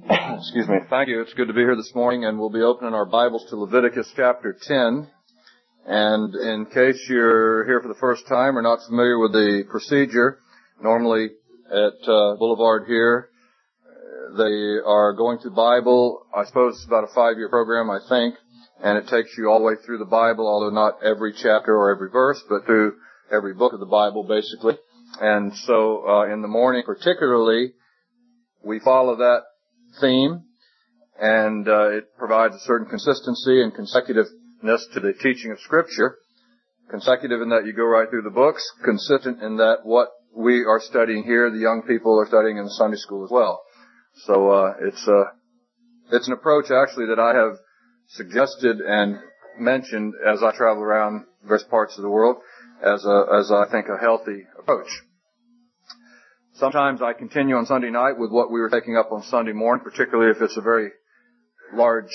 Excuse me. Thank you. It's good to be here this morning, and we'll be opening our Bibles to Leviticus chapter 10. And in case you're here for the first time or not familiar with the procedure, normally at Boulevard here, they are going through the Bible. I suppose it's about a 5-year program, I think, and it takes you all the way through the Bible, although not every chapter or every verse, but through every book of the Bible, basically. And so in the morning particularly, we follow that theme, and it provides a certain consistency and consecutiveness to the teaching of Scripture. Consecutive in that you go right through the books, consistent in that what we are studying here, the young people are studying in the Sunday school as well. So it's an approach actually that I have suggested and mentioned as I travel around various parts of the world as I think a healthy approach. Sometimes I continue on Sunday night with what we were taking up on Sunday morning, particularly if it's a very large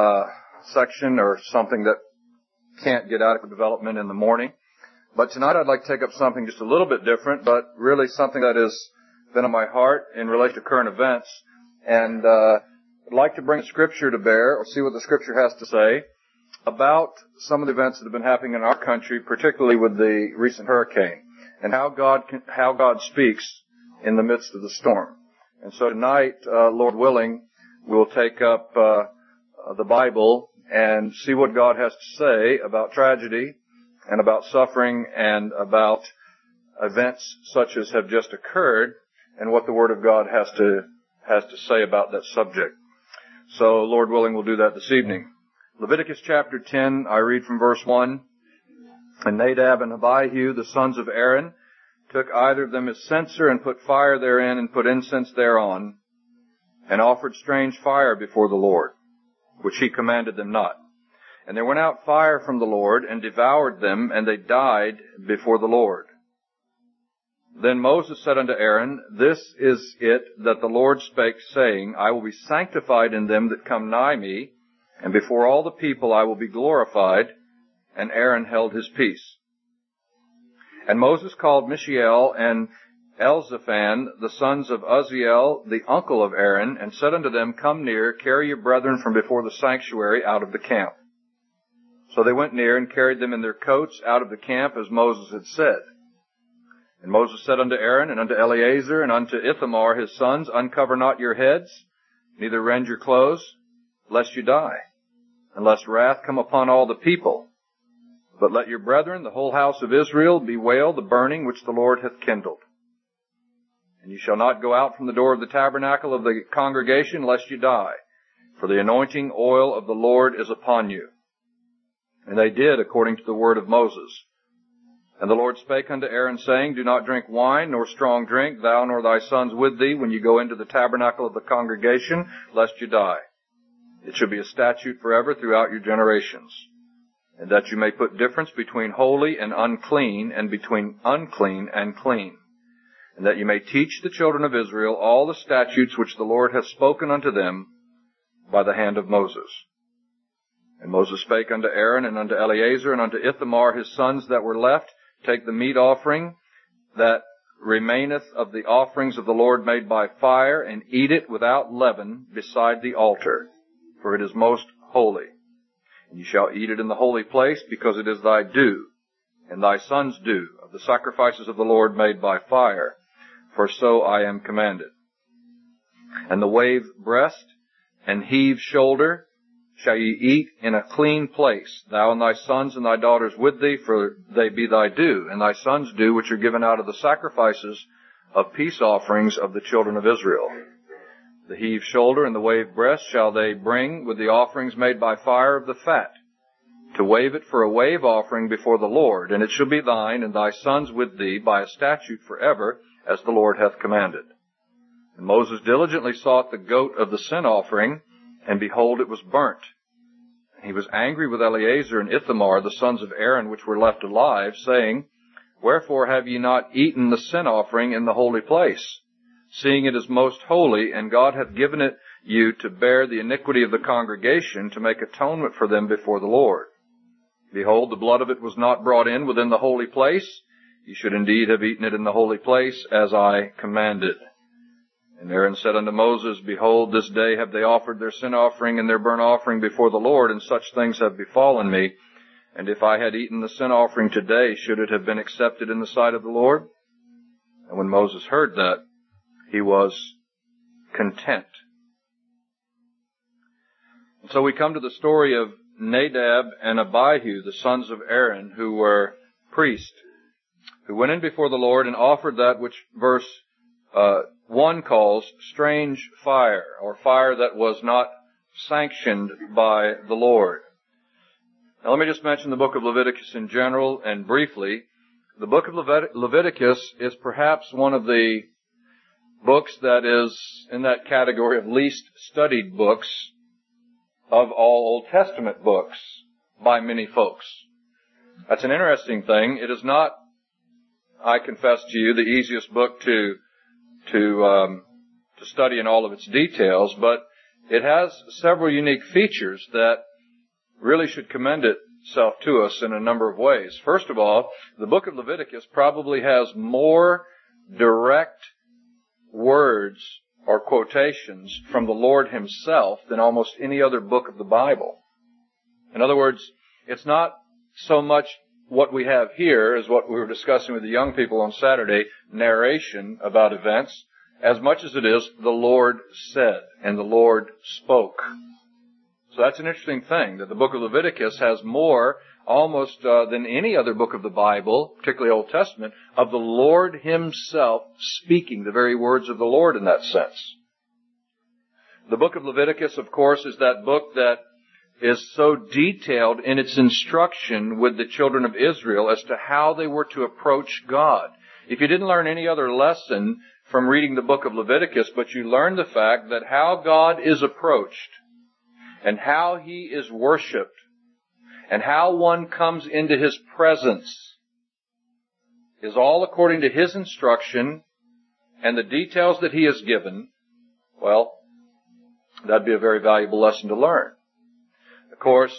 section or something that can't get adequate development in the morning. But tonight I'd like to take up something just a little bit different, but really something that has been on my heart in relation to current events. And I'd like to bring Scripture to bear, or see what the Scripture has to say about some of the events that have been happening in our country, particularly with the recent hurricane, and how God speaks in the midst of the storm. And so tonight, Lord willing, we'll take up the Bible and see what God has to say about tragedy and about suffering and about events such as have just occurred, and what the Word of God has to say about that subject. So, Lord willing, we'll do that this evening. Leviticus chapter 10, I read from verse 1. And Nadab and Abihu, the sons of Aaron, took either of them his censer, and put fire therein, and put incense thereon, and offered strange fire before the Lord, which he commanded them not. And there went out fire from the Lord, and devoured them, and they died before the Lord. Then Moses said unto Aaron, This is it that the Lord spake, saying, I will be sanctified in them that come nigh me, and before all the people I will be glorified. And Aaron held his peace. And Moses called Mishael and Elzaphan, the sons of Uzziel, the uncle of Aaron, and said unto them, Come near, carry your brethren from before the sanctuary out of the camp. So they went near, and carried them in their coats out of the camp, as Moses had said. And Moses said unto Aaron, and unto Eleazar, and unto Ithamar his sons, Uncover not your heads, neither rend your clothes, lest you die, and lest wrath come upon all the people. But let your brethren, the whole house of Israel, bewail the burning which the Lord hath kindled. And you shall not go out from the door of the tabernacle of the congregation, lest you die, for the anointing oil of the Lord is upon you. And they did according to the word of Moses. And the Lord spake unto Aaron, saying, Do not drink wine, nor strong drink, thou nor thy sons with thee, when you go into the tabernacle of the congregation, lest you die. It shall be a statute forever throughout your generations. And that you may put difference between holy and unclean, and between unclean and clean. And that you may teach the children of Israel all the statutes which the Lord hath spoken unto them by the hand of Moses. And Moses spake unto Aaron, and unto Eleazar, and unto Ithamar his sons that were left, Take the meat offering that remaineth of the offerings of the Lord made by fire, and eat it without leaven beside the altar, for it is most holy. And you shall eat it in the holy place, because it is thy due, and thy sons' due, of the sacrifices of the Lord made by fire, for so I am commanded. And the wave breast and heave shoulder shall ye eat in a clean place, thou and thy sons and thy daughters with thee, for they be thy due, and thy sons' due, which are given out of the sacrifices of peace offerings of the children of Israel. The heave shoulder and the wave breast shall they bring with the offerings made by fire of the fat, to wave it for a wave offering before the Lord, and it shall be thine and thy sons with thee by a statute forever, as the Lord hath commanded. And Moses diligently sought the goat of the sin offering, and behold, it was burnt. And he was angry with Eleazar and Ithamar, the sons of Aaron, which were left alive, saying, Wherefore have ye not eaten the sin offering in the holy place, seeing it is most holy, and God hath given it you to bear the iniquity of the congregation, to make atonement for them before the Lord? Behold, the blood of it was not brought in within the holy place. Ye should indeed have eaten it in the holy place, as I commanded. And Aaron said unto Moses, Behold, this day have they offered their sin offering and their burnt offering before the Lord, and such things have befallen me. And if I had eaten the sin offering today, should it have been accepted in the sight of the Lord? And when Moses heard that, he was content. And so we come to the story of Nadab and Abihu, the sons of Aaron, who were priests, who went in before the Lord and offered that which verse 1 calls strange fire, or fire that was not sanctioned by the Lord. Now let me just mention the book of Leviticus in general and briefly. The book of Leviticus is perhaps one of the books that is in that category of least studied books of all Old Testament books by many folks. That's an interesting thing. It is not, I confess to you, the easiest book to study in all of its details, but it has several unique features that really should commend itself to us in a number of ways. First of all, the book of Leviticus probably has more direct words or quotations from the Lord Himself than almost any other book of the Bible. In other words, it's not so much what we have here as what we were discussing with the young people on Saturday, narration about events, as much as it is the Lord said and the Lord spoke. So that's an interesting thing, that the book of Leviticus has more, almost than any other book of the Bible, particularly Old Testament, of the Lord Himself speaking the very words of the Lord in that sense. The book of Leviticus, of course, is that book that is so detailed in its instruction with the children of Israel as to how they were to approach God. If you didn't learn any other lesson from reading the book of Leviticus, but you learned the fact that how God is approached and how He is worshipped and how one comes into His presence is all according to His instruction and the details that He has given, well, that'd be a very valuable lesson to learn. Of course,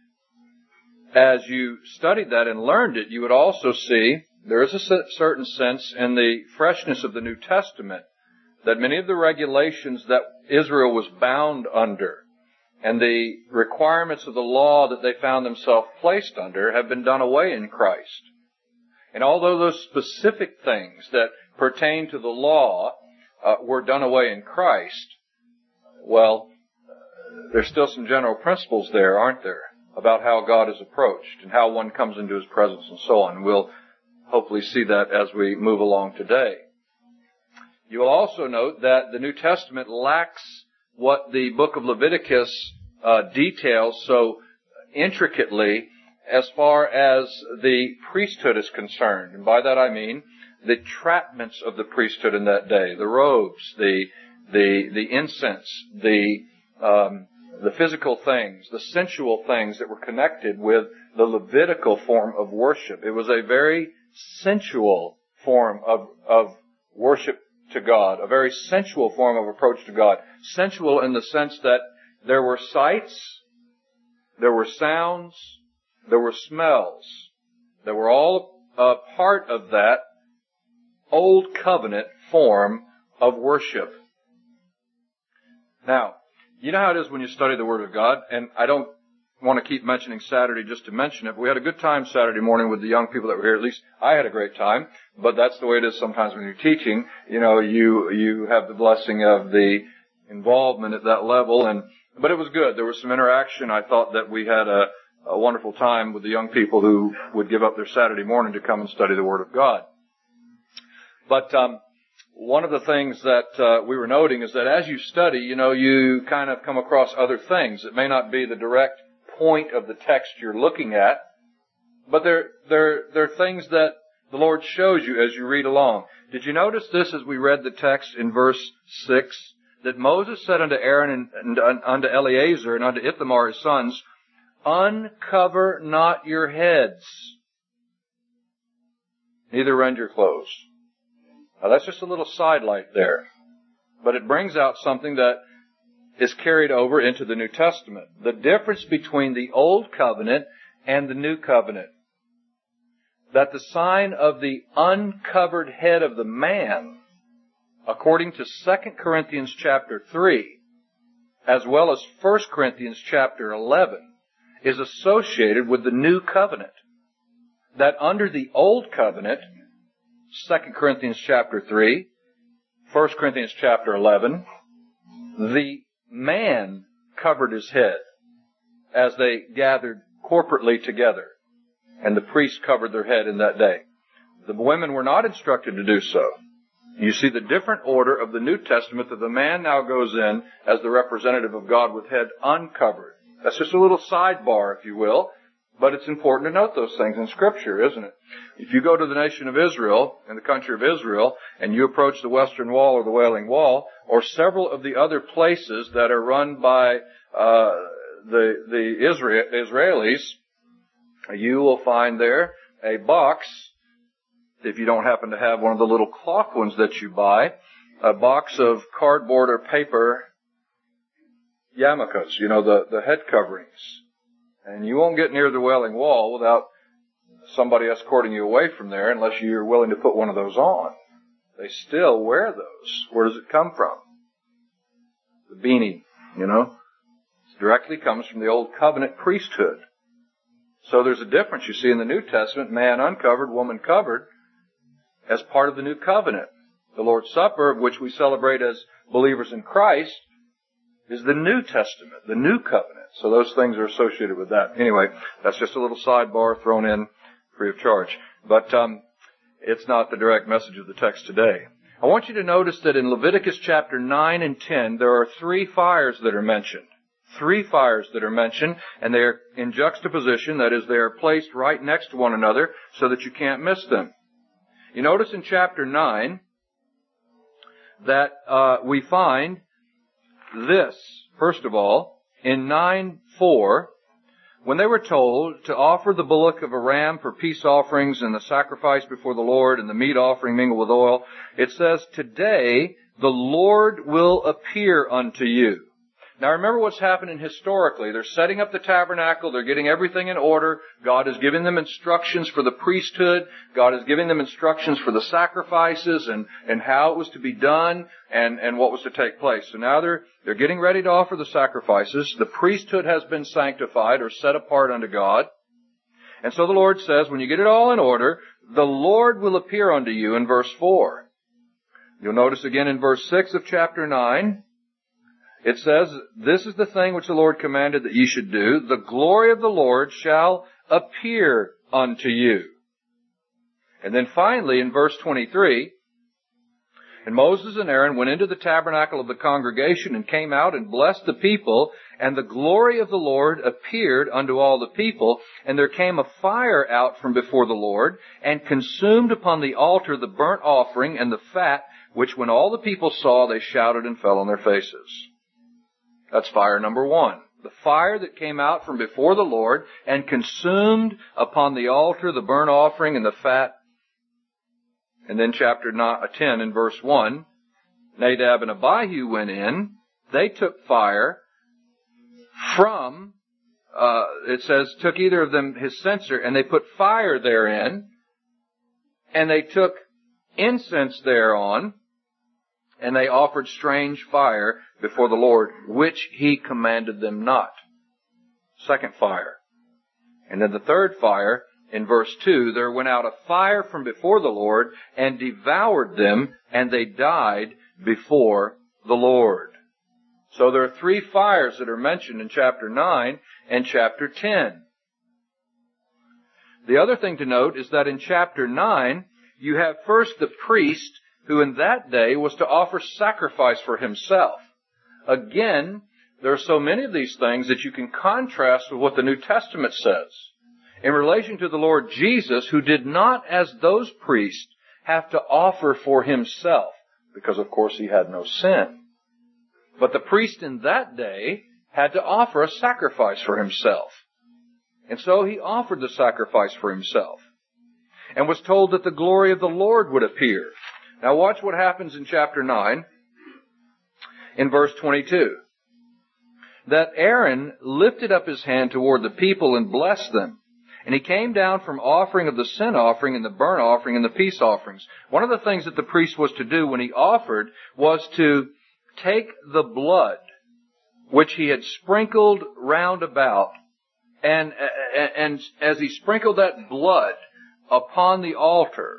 as you studied that and learned it, you would also see there is a certain sense in the freshness of the New Testament that many of the regulations that Israel was bound under and the requirements of the law that they found themselves placed under have been done away in Christ. And although those specific things that pertain to the law were done away in Christ, well, there's still some general principles there, aren't there, about how God is approached and how one comes into His presence and so on. We'll hopefully see that as we move along today. You will also note that the New Testament lacks what the book of Leviticus details so intricately as far as the priesthood is concerned. And by that I mean the trapments of the priesthood in that day, the robes, the incense, the physical things, the sensual things that were connected with the Levitical form of worship. It was a very sensual form of worship to God, a very sensual form of approach to God. Sensual in the sense that there were sights, there were sounds, there were smells that were all a part of that old covenant form of worship. Now, you know how it is when you study the Word of God, and I don't want to keep mentioning Saturday just to mention it, but we had a good time Saturday morning with the young people that were here. At least I had a great time, but that's the way it is sometimes when you're teaching. You know, you have the blessing of the involvement at that level, but it was good. There was some interaction. I thought that we had a wonderful time with the young people who would give up their Saturday morning to come and study the Word of God. But one of the things that we were noting is that as you study, you kind of come across other things. It may not be the direct point of the text you're looking at, but there are things that the Lord shows you as you read along. Did you notice this as we read the text in verse 6? That Moses said unto Aaron and unto Eleazar and unto Ithamar his sons, uncover not your heads, neither rend your clothes. Now that's just a little sidelight there, but it brings out something that is carried over into the New Testament. The difference between the Old Covenant and the New Covenant. That the sign of the uncovered head of the man according to 2 Corinthians chapter 3, as well as 1 Corinthians chapter 11, is associated with the new covenant. That under the old covenant, 2 Corinthians chapter 3, 1 Corinthians chapter 11, the man covered his head as they gathered corporately together, and the priests covered their head in that day. The women were not instructed to do so. You see the different order of the New Testament that the man now goes in as the representative of God with head uncovered. That's just a little sidebar, if you will, but it's important to note those things in Scripture, isn't it? If you go to the nation of Israel, in the country of Israel, and you approach the Western Wall or the Wailing Wall, or several of the other places that are run by the Israelis, you will find there a box, if you don't happen to have one of the little cloth ones that you buy, a box of cardboard or paper yarmulkes, the head coverings. And you won't get near the Wailing Wall without somebody escorting you away from there unless you're willing to put one of those on. They still wear those. Where does it come from? The beanie, It directly comes from the Old Covenant priesthood. So there's a difference, you see, in the New Testament, man uncovered, woman covered, as part of the New Covenant. The Lord's Supper, of which we celebrate as believers in Christ, is the New Testament, the New Covenant. So those things are associated with that. Anyway, that's just a little sidebar thrown in free of charge. But it's not the direct message of the text today. I want you to notice that in Leviticus chapter 9 and 10, there are 3 fires that are mentioned. 3 fires that are mentioned, and they are in juxtaposition. That is, they are placed right next to one another so that you can't miss them. You notice in chapter 9 that we find this, first of all, in 9:4, when they were told to offer the bullock of a ram for peace offerings and the sacrifice before the Lord and the meat offering mingled with oil, it says, "Today the Lord will appear unto you." Now remember what's happening historically. They're setting up the tabernacle. They're getting everything in order. God is giving them instructions for the priesthood. God is giving them instructions for the sacrifices and how it was to be done and what was to take place. So now they're getting ready to offer the sacrifices. The priesthood has been sanctified or set apart unto God. And so the Lord says, when you get it all in order, the Lord will appear unto you in verse 4. You'll notice again in verse 6 of chapter 9, it says, "This is the thing which the Lord commanded that ye should do. The glory of the Lord shall appear unto you." And then finally in verse 23, "And Moses and Aaron went into the tabernacle of the congregation and came out and blessed the people, and the glory of the Lord appeared unto all the people. And there came a fire out from before the Lord, and consumed upon the altar the burnt offering and the fat, which when all the people saw, they shouted and fell on their faces." That's fire number 1. The fire that came out from before the Lord and consumed upon the altar the burnt offering and the fat. And then chapter 10 in verse 1, Nadab and Abihu went in. They took fire from, it says, took either of them his censer, and they put fire therein, and they took incense thereon, and they offered strange fire before the Lord, which he commanded them not. Second fire. And then the third fire, in verse 2, there went out a fire from before the Lord and devoured them, and they died before the Lord. So there are 3 fires that are mentioned in chapter 9 and chapter 10. The other thing to note is that in chapter 9, you have first the priest who in that day was to offer sacrifice for himself. Again, there are so many of these things that you can contrast with what the New Testament says. In relation to the Lord Jesus, who did not, as those priests, have to offer for himself, because of course he had no sin. But the priest in that day had to offer a sacrifice for himself. And so he offered the sacrifice for himself, and was told that the glory of the Lord would appear. Now watch what happens in chapter 9, in verse 22. "That Aaron lifted up his hand toward the people and blessed them. And he came down from offering of the sin offering and the burnt offering and the peace offerings. One of the things that the priest was to do when he offered was to take the blood which he had sprinkled round about, and as he sprinkled that blood upon the altar,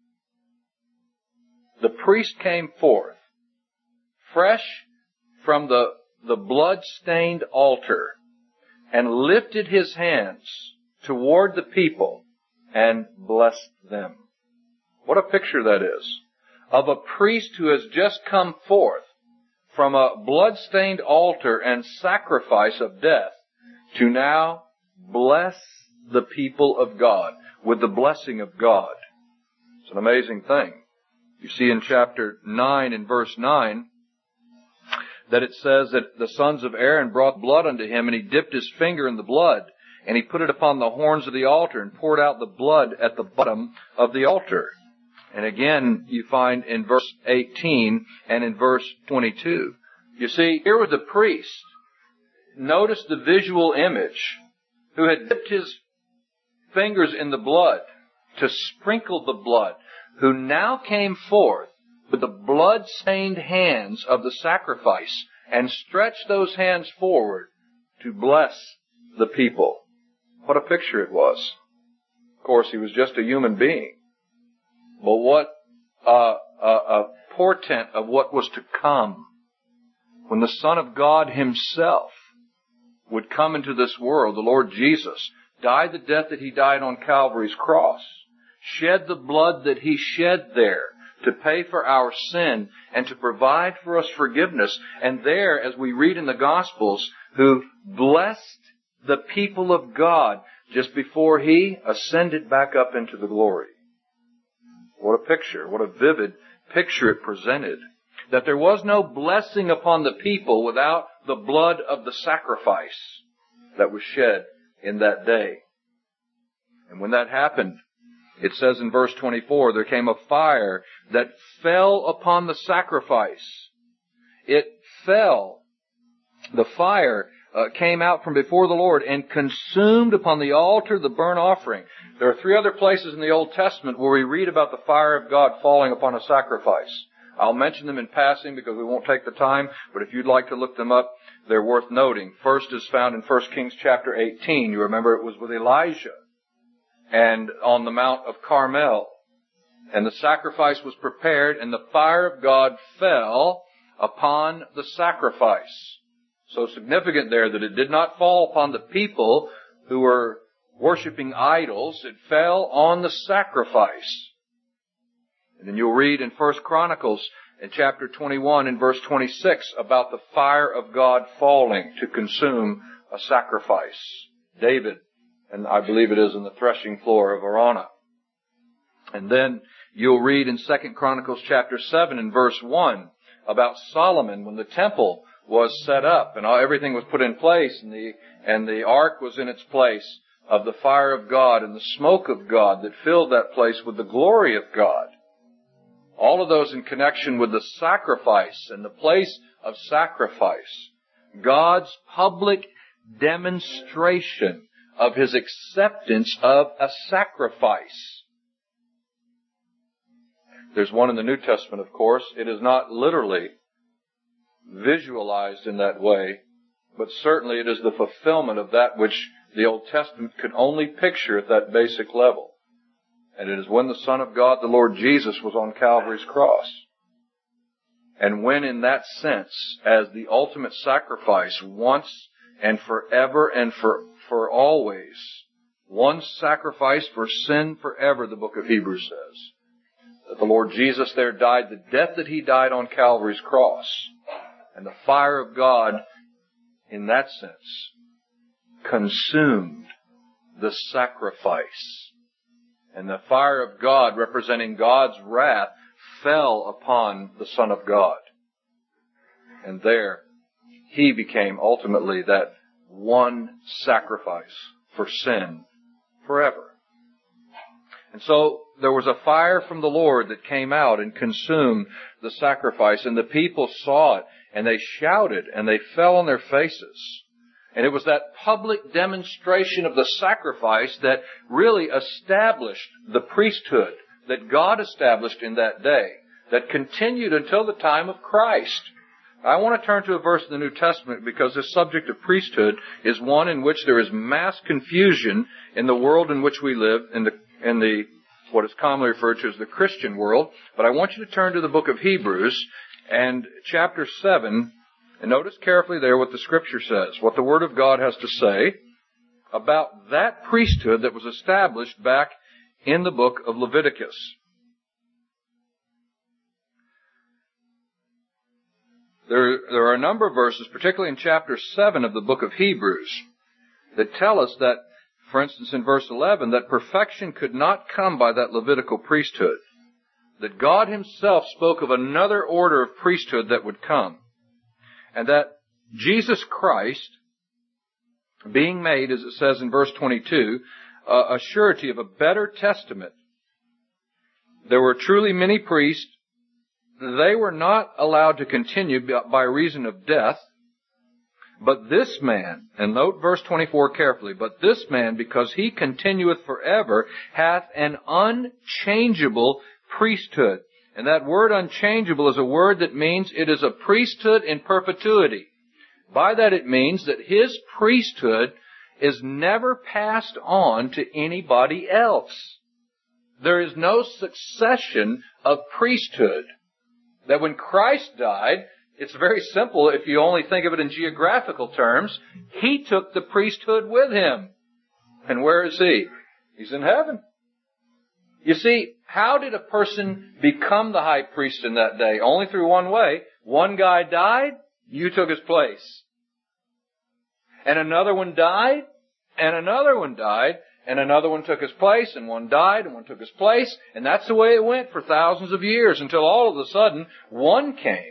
the priest came forth fresh from the blood-stained altar and lifted his hands toward the people and blessed them. What a picture that is of a priest who has just come forth from a blood-stained altar and sacrifice of death to now bless the people of God with the blessing of God. It's an amazing thing. You see in chapter 9 and verse 9 that it says that the sons of Aaron brought blood unto him, and he dipped his finger in the blood, and he put it upon the horns of the altar and poured out the blood at the bottom of the altar. And again, you find in verse 18 and in verse 22. You see, here was a priest. Notice the visual image, who had dipped his fingers in the blood to sprinkle the blood, who now came forth with the blood-stained hands of the sacrifice and stretched those hands forward to bless the people. What a picture it was. Of course, he was just a human being. But what a portent of what was to come when the Son of God himself would come into this world, the Lord Jesus, died the death that he died on Calvary's cross, shed the blood that he shed there to pay for our sin and to provide for us forgiveness. And there, as we read in the Gospels, who blessed the people of God just before he ascended back up into the glory. What a picture, what a vivid picture it presented. That there was no blessing upon the people without the blood of the sacrifice that was shed in that day. And when that happened, it says in verse 24, there came a fire that fell upon the sacrifice. It fell. The fire came out from before the Lord and consumed upon the altar the burnt offering. There are 3 other places in the Old Testament where we read about the fire of God falling upon a sacrifice. I'll mention them in passing because we won't take the time, but if you'd like to look them up, they're worth noting. First is found in 1 Kings chapter 18. You remember it was with Elijah and on the Mount of Carmel. And the sacrifice was prepared, and the fire of God fell upon the sacrifice. So significant there that it did not fall upon the people who were worshiping idols. It fell on the sacrifice. And then you'll read in 1 Chronicles in chapter 21 and verse 26 about the fire of God falling to consume a sacrifice. David, and I believe it is in the threshing floor of Araunah. And then you'll read in 2 Chronicles chapter 7 and verse 1 about Solomon when the temple was set up and everything was put in place and the ark was in its place, of the fire of God and the smoke of God that filled that place with the glory of God. All of those in connection with the sacrifice and the place of sacrifice. God's public demonstration of His acceptance of a sacrifice. There's one in the New Testament, of course. It is not literally visualized in that way, but certainly it is the fulfillment of that which the Old Testament could only picture at that basic level. And it is when the Son of God, the Lord Jesus, was on Calvary's cross. And when in that sense, as the ultimate sacrifice, once and forever and for always, one sacrifice for sin forever, the book of Hebrews says, that the Lord Jesus there died the death that He died on Calvary's cross. And the fire of God, in that sense, consumed the sacrifice. And the fire of God, representing God's wrath, fell upon the Son of God. And there, He became ultimately that one sacrifice for sin forever. And so there was a fire from the Lord that came out and consumed the sacrifice. And the people saw it, and they shouted, and they fell on their faces. And it was that public demonstration of the sacrifice that really established the priesthood that God established in that day, that continued until the time of Christ. I want to turn to a verse in the New Testament because this subject of priesthood is one in which there is mass confusion in the world in which we live, in the what is commonly referred to as the Christian world. But I want you to turn to the book of Hebrews and chapter 7, and notice carefully there what the Scripture says, what the Word of God has to say about that priesthood that was established back in the book of Leviticus. There are a number of verses, particularly in chapter 7 of the book of Hebrews, that tell us that, for instance, in verse 11, that perfection could not come by that Levitical priesthood. That God Himself spoke of another order of priesthood that would come. And that Jesus Christ, being made, as it says in verse 22, a surety of a better testament. There were truly many priests. They were not allowed to continue by reason of death. But this man, and note verse 24 carefully, but this man, because he continueth forever, hath an unchangeable priesthood. And that word unchangeable is a word that means it is a priesthood in perpetuity. By that it means that his priesthood is never passed on to anybody else. There is no succession of priesthood. That when Christ died, it's very simple if you only think of it in geographical terms. He took the priesthood with Him. And where is He? He's in heaven. You see, how did a person become the high priest in that day? Only through one way. One guy died, you took his place. And another one died, and another one died, and another one took his place, and one died, and one took his place. And that's the way it went for thousands of years until all of a sudden one came,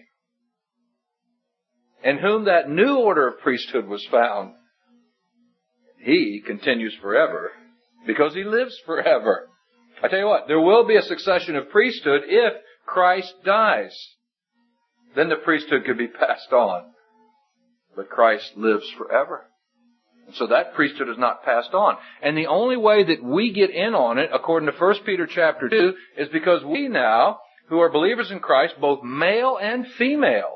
in whom that new order of priesthood was found. He continues forever because He lives forever. I tell you what, there will be a succession of priesthood if Christ dies. Then the priesthood could be passed on. But Christ lives forever. And so that priesthood is not passed on. And the only way that we get in on it, according to 1 Peter chapter 2, is because we now, who are believers in Christ, both male and female,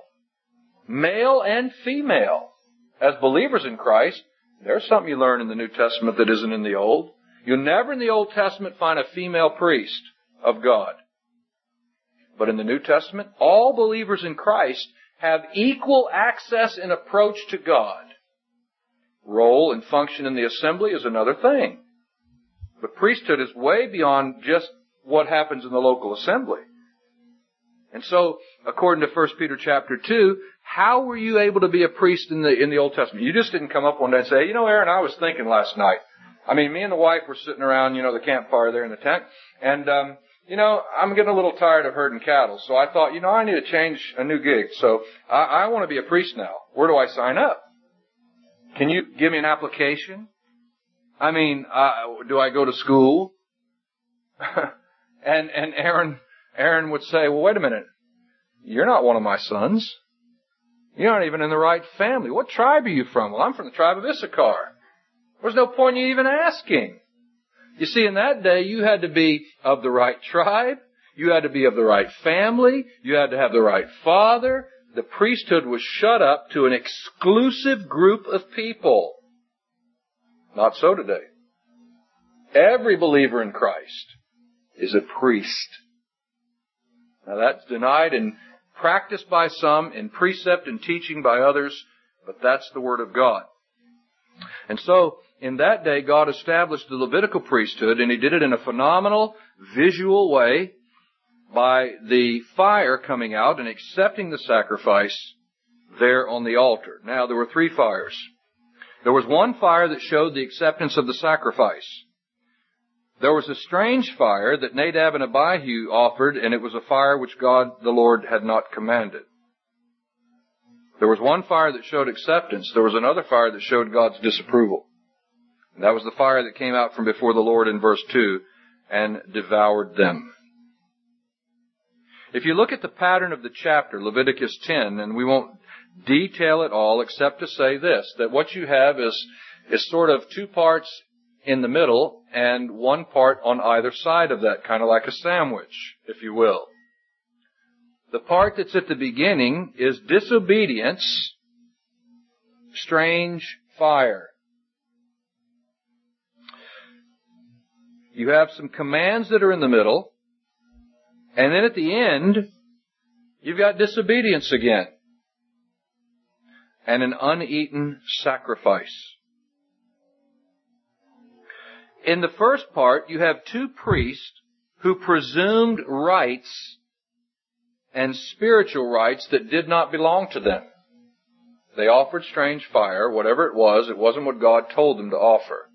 as believers in Christ, there's something you learn in the New Testament that isn't in the Old. You'll never in the Old Testament find a female priest of God. But in the New Testament, all believers in Christ have equal access and approach to God. Role and function in the assembly is another thing. But priesthood is way beyond just what happens in the local assembly. And so, according to 1 Peter chapter 2, how were you able to be a priest in the Old Testament? You just didn't come up one day and say, Aaron, I was thinking last night. Me and the wife were sitting around, the campfire there in the tent. And, I'm getting a little tired of herding cattle. So I thought, I need to change a new gig. So I want to be a priest now. Where do I sign up? Can you give me an application? Do I go to school? and Aaron would say, well, wait a minute. You're not one of my sons. You're not even in the right family. What tribe are you from? Well, I'm from the tribe of Issachar. There's no point in you even asking. You see, in that day, you had to be of the right tribe. You had to be of the right family. You had to have the right father. The priesthood was shut up to an exclusive group of people. Not so today. Every believer in Christ is a priest. Now that's denied and practiced by some, in precept and teaching by others, but that's the Word of God. And so, in that day, God established the Levitical priesthood, and He did it in a phenomenal, visual way by the fire coming out and accepting the sacrifice there on the altar. Now, there were 3 fires. There was one fire that showed the acceptance of the sacrifice. There was a strange fire that Nadab and Abihu offered, and it was a fire which God the Lord had not commanded. There was one fire that showed acceptance. There was another fire that showed God's disapproval. And that was the fire that came out from before the Lord in verse 2 and devoured them. If you look at the pattern of the chapter, Leviticus 10, and we won't detail it all except to say this, that what you have is sort of two parts in the middle and one part on either side of that, kind of like a sandwich, if you will. The part that's at the beginning is disobedience, strange fire. You have some commands that are in the middle, and then at the end, you've got disobedience again, and an uneaten sacrifice. In the first part, you have two priests who presumed rights and spiritual rights that did not belong to them. They offered strange fire, whatever it wasn't what God told them to offer.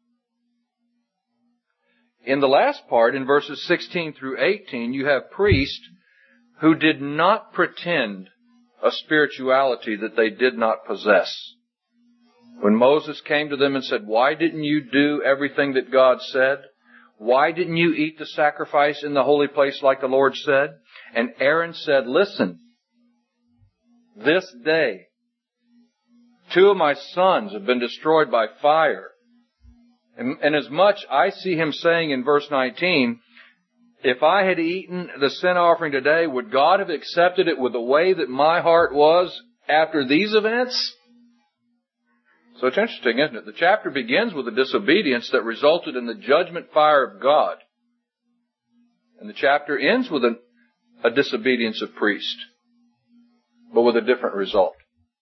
In the last part, in verses 16 through 18, you have priests who did not pretend a spirituality that they did not possess. When Moses came to them and said, "Why didn't you do everything that God said? Why didn't you eat the sacrifice in the holy place like the Lord said?" And Aaron said, "Listen, this day, 2 of my sons have been destroyed by fire." And as much I see him saying in verse 19, if I had eaten the sin offering today, would God have accepted it with the way that my heart was after these events? So it's interesting, isn't it? The chapter begins with a disobedience that resulted in the judgment fire of God. And the chapter ends with a disobedience of priest, but with a different result.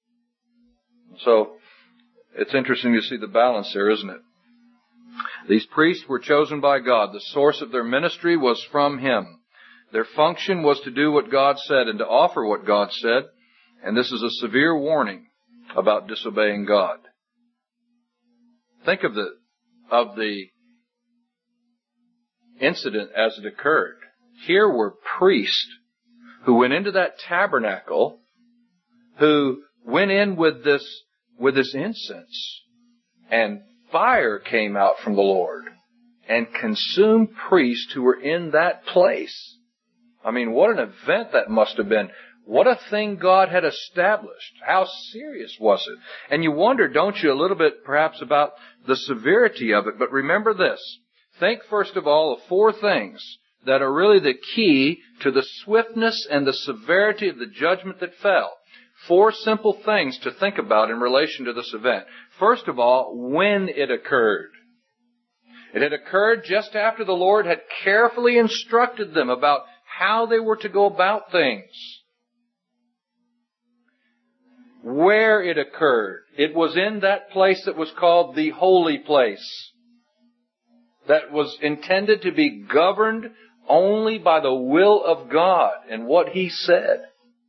So it's interesting to see the balance there, isn't it? These priests were chosen by God. The source of their ministry was from Him. Their function was to do what God said and to offer what God said. And this is a severe warning about disobeying God. Think of the incident as it occurred. Here were priests who went into that tabernacle, who went in with this incense, and fire came out from the Lord and consumed priests who were in that place. I mean, what an event that must have been. What a thing God had established. How serious was it? And you wonder, don't you, a little bit perhaps about the severity of it. But remember this. Think first of all of 4 things that are really the key to the swiftness and the severity of the judgment that fell. 4 simple things to think about in relation to this event. First of all, when it occurred. It had occurred just after the Lord had carefully instructed them about how they were to go about things. Where it occurred. It was in that place that was called the holy place, that was intended to be governed only by the will of God and what He said.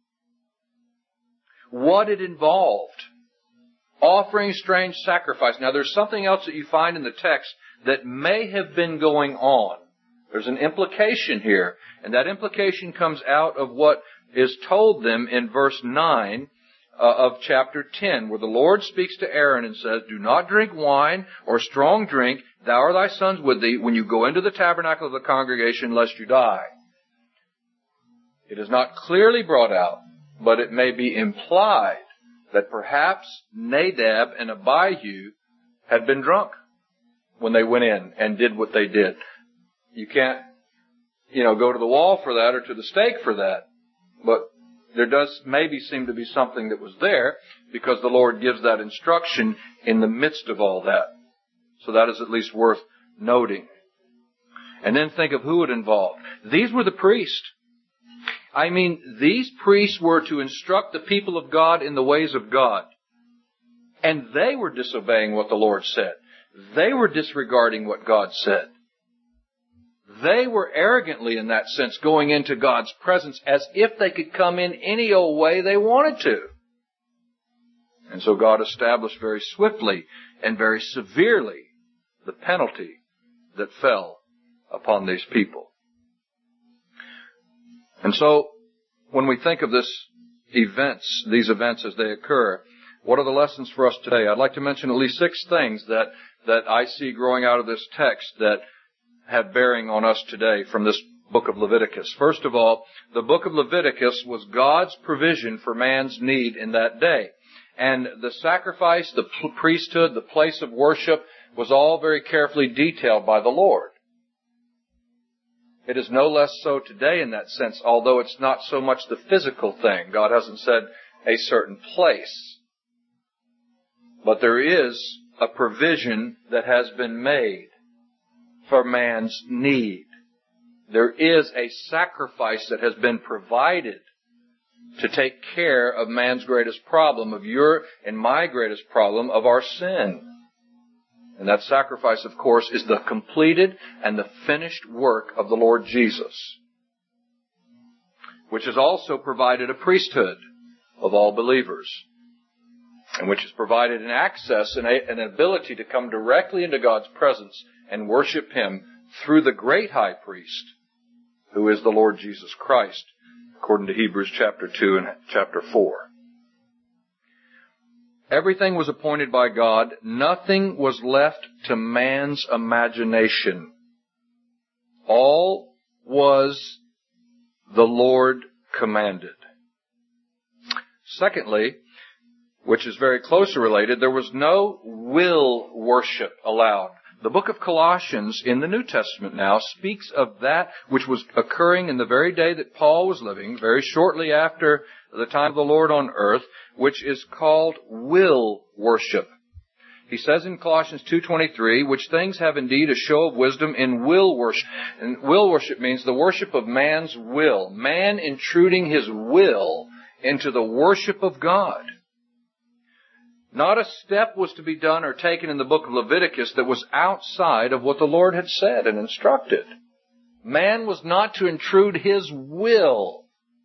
What it involved. Offering strange sacrifice. Now there's something else that you find in the text that may have been going on. There's an implication here, and that implication comes out of what is told them in verse 9 of chapter 10, where the Lord speaks to Aaron and says, "Do not drink wine or strong drink, thou or thy sons with thee, when you go into the tabernacle of the congregation, lest you die." It is not clearly brought out, but it may be implied that perhaps Nadab and Abihu had been drunk when they went in and did what they did. You can't, go to the wall for that or to the stake for that, but there does maybe seem to be something that was there, because the Lord gives that instruction in the midst of all that. So that is at least worth noting. And then think of who it involved. These were the priests. I mean, these priests were to instruct the people of God in the ways of God. And they were disobeying what the Lord said. They were disregarding what God said. They were arrogantly, in that sense, going into God's presence as if they could come in any old way they wanted to. And so God established very swiftly and very severely the penalty that fell upon these people. And so, when we think of these events as they occur, what are the lessons for us today? I'd like to mention at least 6 things that I see growing out of this text that have bearing on us today from this book of Leviticus. First of all, the book of Leviticus was God's provision for man's need in that day. And the sacrifice, the priesthood, the place of worship was all very carefully detailed by the Lord. It is no less so today in that sense, although it's not so much the physical thing. God hasn't said a certain place. But there is a provision that has been made for man's need. There is a sacrifice that has been provided to take care of man's greatest problem, of your and my greatest problem, of our sin. And that sacrifice, of course, is the completed and the finished work of the Lord Jesus, which has also provided a priesthood of all believers, and which has provided an access and an ability to come directly into God's presence and worship Him through the great high priest, who is the Lord Jesus Christ, according to Hebrews chapter 2 and chapter 4. Everything was appointed by God. Nothing was left to man's imagination. All was the Lord commanded. Secondly, which is very closely related, there was no will worship allowed. The book of Colossians in the New Testament now speaks of that which was occurring in the very day that Paul was living, very shortly after the time of the Lord on earth, which is called will worship. He says in Colossians 2:23, which things have indeed a show of wisdom in will worship. And will worship means the worship of man's will. Man intruding his will into the worship of God. Not a step was to be done or taken in the book of Leviticus that was outside of what the Lord had said and instructed. Man was not to intrude his will.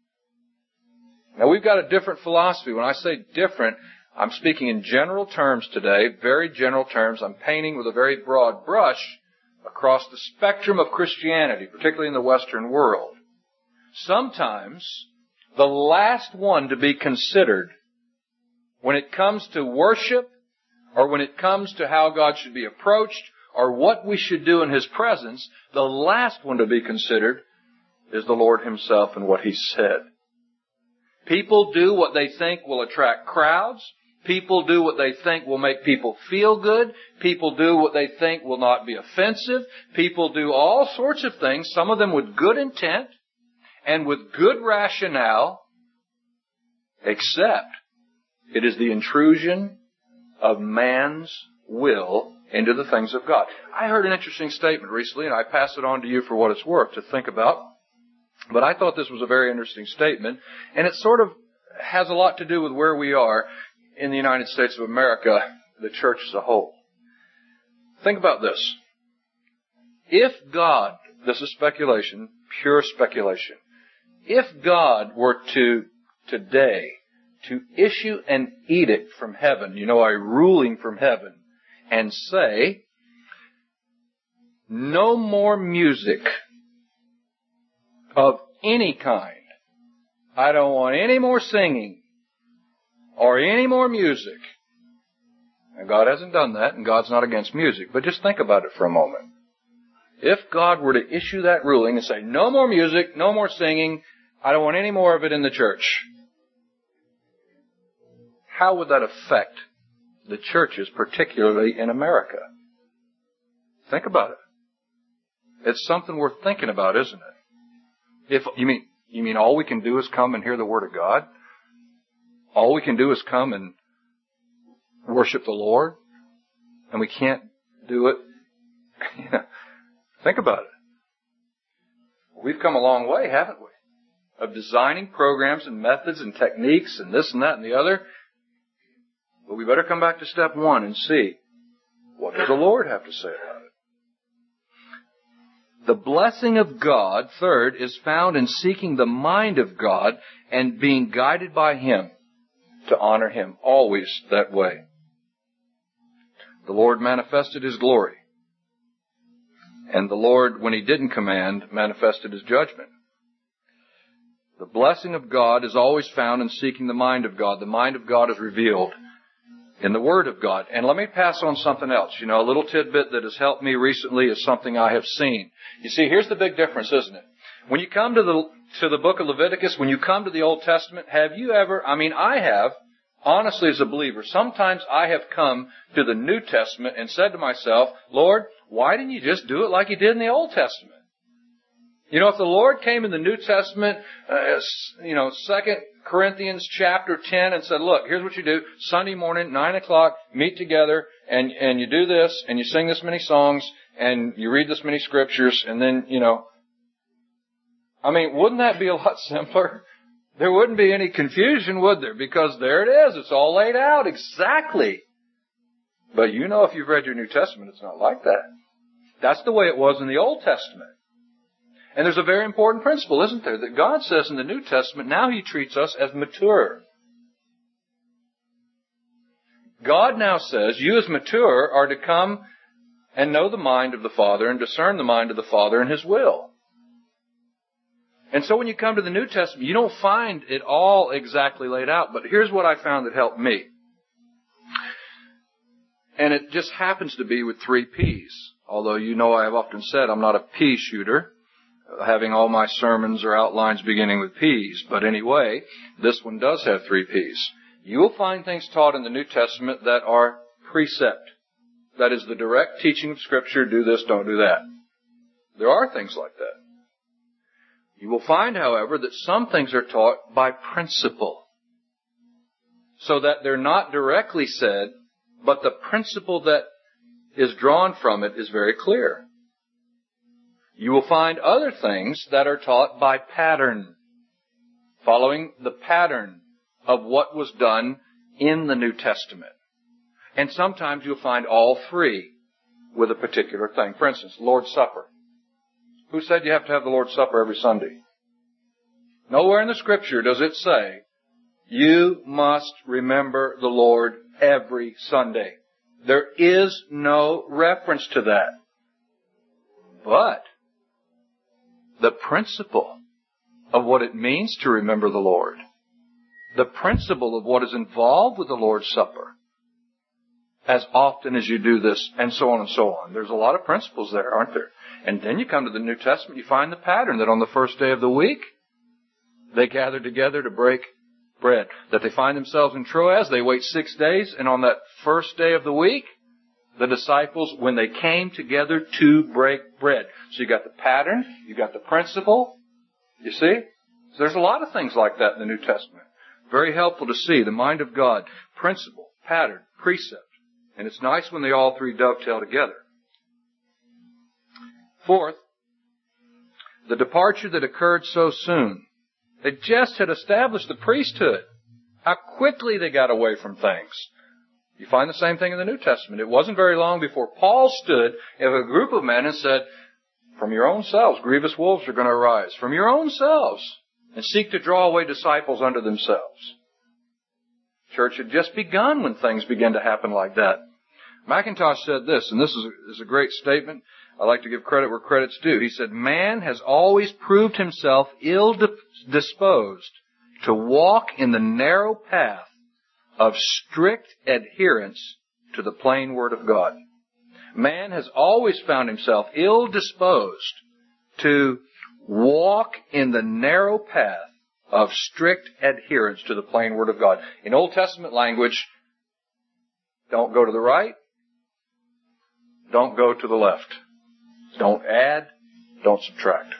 Now, we've got a different philosophy. When I say different, I'm speaking in general terms today, very general terms. I'm painting with a very broad brush across the spectrum of Christianity, particularly in the Western world. Sometimes the last one to be considered when it comes to worship, or when it comes to how God should be approached, or what we should do in His presence, the last one to be considered is the Lord Himself and what He said. People do what they think will attract crowds. People do what they think will make people feel good. People do what they think will not be offensive. People do all sorts of things, some of them with good intent and with good rationale, except it is the intrusion of man's will into the things of God. I heard an interesting statement recently, and I pass it on to you for what it's worth to think about. But I thought this was a very interesting statement, and it sort of has a lot to do with where we are in the United States of America, the church as a whole. Think about this. If God, this is speculation, pure speculation, if God were to today to issue an edict from heaven, a ruling from heaven, and say, no more music of any kind. I don't want any more singing or any more music. And God hasn't done that, and God's not against music. But just think about it for a moment. If God were to issue that ruling and say, no more music, no more singing, I don't want any more of it in the church, how would that affect the churches, particularly in America? Think about it. It's something worth thinking about, isn't it? If you mean all we can do is come and hear the Word of God? All we can do is come and worship the Lord? And we can't do it? Think about it. We've come a long way, haven't we? Of designing programs and methods and techniques and this and that and the other. But we better come back to step one and see, what does the Lord have to say about it? The blessing of God, third, is found in seeking the mind of God and being guided by Him to honor Him, always that way. The Lord manifested His glory. And the Lord, when He didn't command, manifested His judgment. The blessing of God is always found in seeking the mind of God. The mind of God is revealed in the Word of God. And let me pass on something else. A little tidbit that has helped me recently is something I have seen. You see, here's the big difference, isn't it? When you come to the book of Leviticus, when you come to the Old Testament, have you ever, I have, honestly as a believer, sometimes I have come to the New Testament and said to myself, Lord, why didn't you just do it like you did in the Old Testament? You know, if the Lord came in the New Testament, 2 Corinthians chapter 10 and said, look, here's what you do. Sunday morning, 9 o'clock, meet together, and you do this, and you sing this many songs, and you read this many scriptures, and then, wouldn't that be a lot simpler? There wouldn't be any confusion, would there? Because there it is. It's all laid out exactly. But if you've read your New Testament, it's not like that. That's the way it was in the Old Testament. And there's a very important principle, isn't there? That God says in the New Testament, now He treats us as mature. God now says, you as mature are to come and know the mind of the Father and discern the mind of the Father and His will. And so when you come to the New Testament, you don't find it all exactly laid out. But here's what I found that helped me. And it just happens to be with 3 P's. Although I have often said I'm not a P shooter, having all my sermons or outlines beginning with P's. But anyway, this one does have 3 P's. You will find things taught in the New Testament that are precept. That is the direct teaching of Scripture, do this, don't do that. There are things like that. You will find, however, that some things are taught by principle. So that they're not directly said, but the principle that is drawn from it is very clear. You will find other things that are taught by pattern, following the pattern of what was done in the New Testament. And sometimes you'll find all 3 with a particular thing. For instance, Lord's Supper. Who said you have to have the Lord's Supper every Sunday? Nowhere in the Scripture does it say, you must remember the Lord every Sunday. There is no reference to that. But the principle of what it means to remember the Lord, the principle of what is involved with the Lord's Supper, as often as you do this, and so on and so on. There's a lot of principles there, aren't there? And then you come to the New Testament, you find the pattern that on the first day of the week, they gather together to break bread. That they find themselves in Troas, they wait 6 days, and on that first day of the week, the disciples, when they came together to break bread. So you got the pattern, you got the principle, you see? So there's a lot of things like that in the New Testament. Very helpful to see the mind of God, principle, pattern, precept. And it's nice when they all 3 dovetail together. Fourth, the departure that occurred so soon. They just had established the priesthood. How quickly they got away from things. You find the same thing in the New Testament. It wasn't very long before Paul stood in a group of men and said, from your own selves, grievous wolves are going to arise. From your own selves. And seek to draw away disciples unto themselves. Church had just begun when things began to happen like that. McIntosh said this, and this is a great statement. I like to give credit where credit's due. He said, man has always proved himself ill-disposed to walk in the narrow path of strict adherence to the plain Word of God. Man has always found himself ill-disposed to walk in the narrow path of strict adherence to the plain Word of God. In Old Testament language, don't go to the right, don't go to the left. Don't add, don't subtract.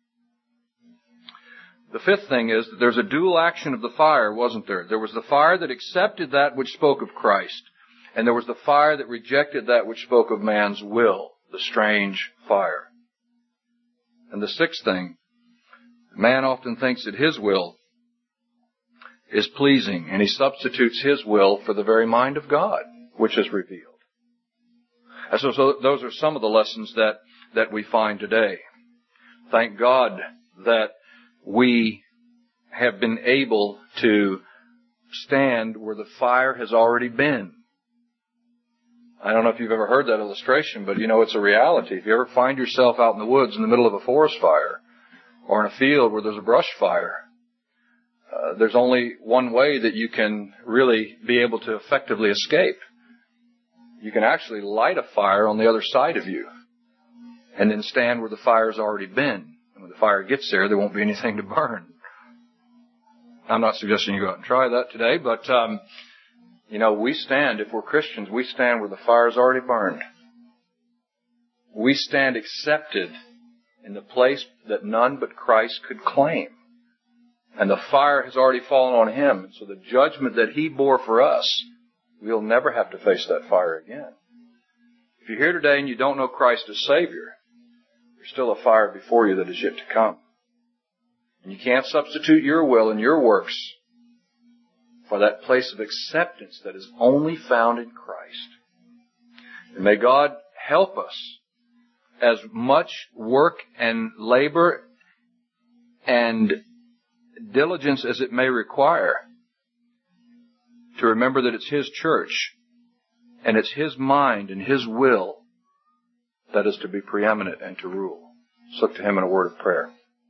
The 5th thing is that there's a dual action of the fire, wasn't there? There was the fire that accepted that which spoke of Christ, and there was the fire that rejected that which spoke of man's will, the strange fire. And the 6th thing, man often thinks that his will is pleasing, and he substitutes his will for the very mind of God, which is revealed. And so those are some of the lessons that we find today. Thank God that we have been able to stand where the fire has already been. I don't know if you've ever heard that illustration, but it's a reality. If you ever find yourself out in the woods in the middle of a forest fire, or in a field where there's a brush fire, there's only one way that you can really be able to effectively escape. You can actually light a fire on the other side of you, and then stand where the fire's already been. And when the fire gets there, there won't be anything to burn. I'm not suggesting you go out and try that today, but, we stand, if we're Christians, we stand where the fire's already burned. We stand accepted in the place that none but Christ could claim. And the fire has already fallen on Him. So the judgment that He bore for us, we'll never have to face that fire again. If you're here today and you don't know Christ as Savior, there's still a fire before you that is yet to come. And you can't substitute your will and your works for that place of acceptance that is only found in Christ. And may God help us, as much work and labor and diligence as it may require, to remember that it's His church and it's His mind and His will that is to be preeminent and to rule. Let's look to Him in a word of prayer.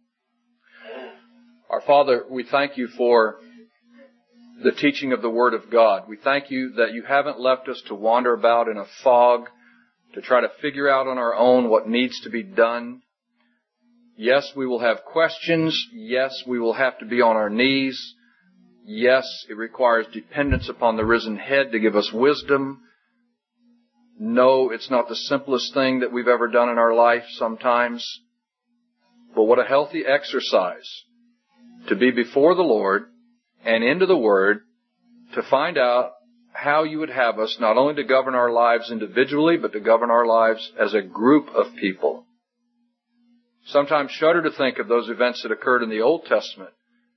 Our Father, we thank You for the teaching of the Word of God. We thank You that You haven't left us to wander about in a fog, to try to figure out on our own what needs to be done. Yes, we will have questions. Yes, we will have to be on our knees. Yes, it requires dependence upon the risen head to give us wisdom. No, it's not the simplest thing that we've ever done in our life sometimes. But what a healthy exercise to be before the Lord and into the Word to find out how You would have us not only to govern our lives individually, but to govern our lives as a group of people. Sometimes shudder to think of those events that occurred in the Old Testament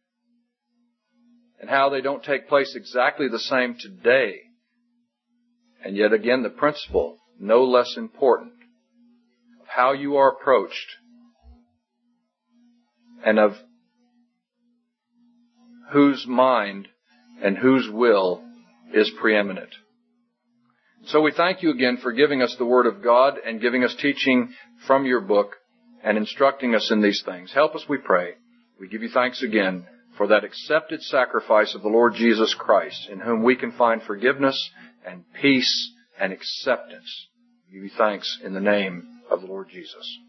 and how they don't take place exactly the same today. And yet again, the principle, no less important, of how you are approached and of whose mind and whose will is preeminent. So we thank You again for giving us the Word of God and giving us teaching from Your book and instructing us in these things. Help us, we pray. We give You thanks again for that accepted sacrifice of the Lord Jesus Christ, in whom we can find forgiveness and peace and acceptance. We give You thanks in the name of the Lord Jesus.